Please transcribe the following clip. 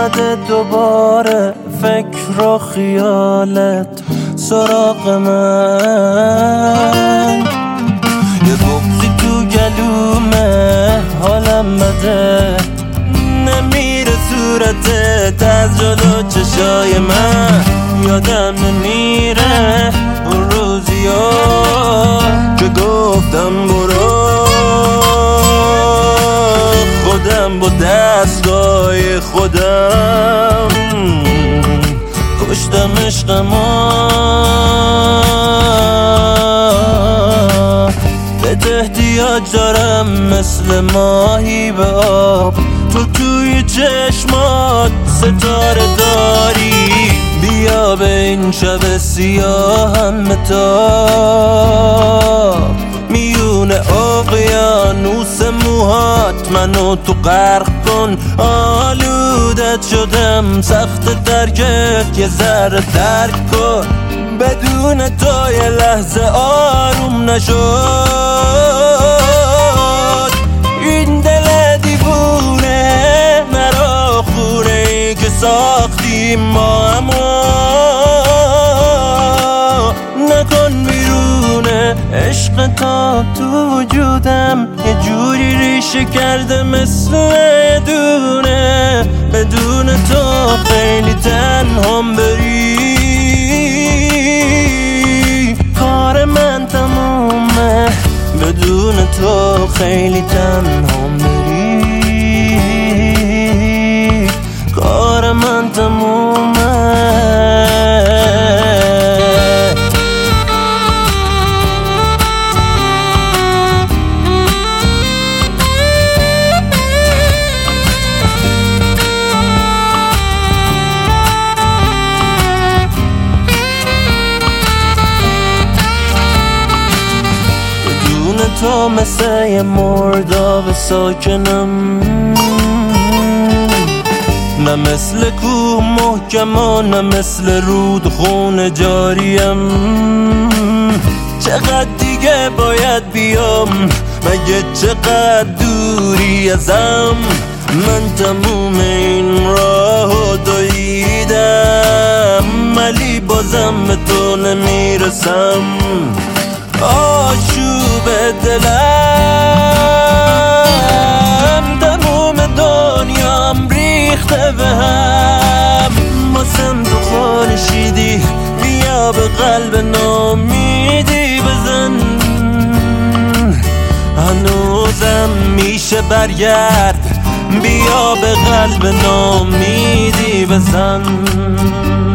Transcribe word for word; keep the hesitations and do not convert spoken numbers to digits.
اومده دوباره فکر و خیالت سراغ من، یه بغضی تو گلومه حالم بده، نمیره صورتت از جلو چشای من، یادم نمیره اون روزی ها که گفتم برو، خودم با دستای خودم کشتم عشقما، به احتیاج دارم مثل ماهی به آب، تو توی چشمات ستاره داری، بیا به این شب سیاهم بتاب، میون اقیانوس موهات منو تو غرق کن، آلودت شدم سخت درکت یه ذره درک کن، بدون تو یه لحظه آروم نشد، این دل دیوونه مرا خونه ای که ساختیم ما، اما نکن بیرونه عشق تا تو وجودم یه جوری ریشه کرده مثل دونه، بدون تو خیلی تنهام بری، کار من تمومه، بدون تو خیلی تنهام بری، کار من تمومه. تو مثل یه مرداب ساکنم، نه مثل کوه محکم و نه مثل رود خون جاریم، چقدر دیگه باید بیام مگه چقدر دوری ازم، من تموم این راهو دویدم ولی بازم به تو نمیرسم، آشوب دلم تموم دنیام ریخته به هم، واسم تو خورشیدی، بیا به قلب نامیدی بزن، هنوزم میشه برگرد، بیا به قلب نامیدی بزن.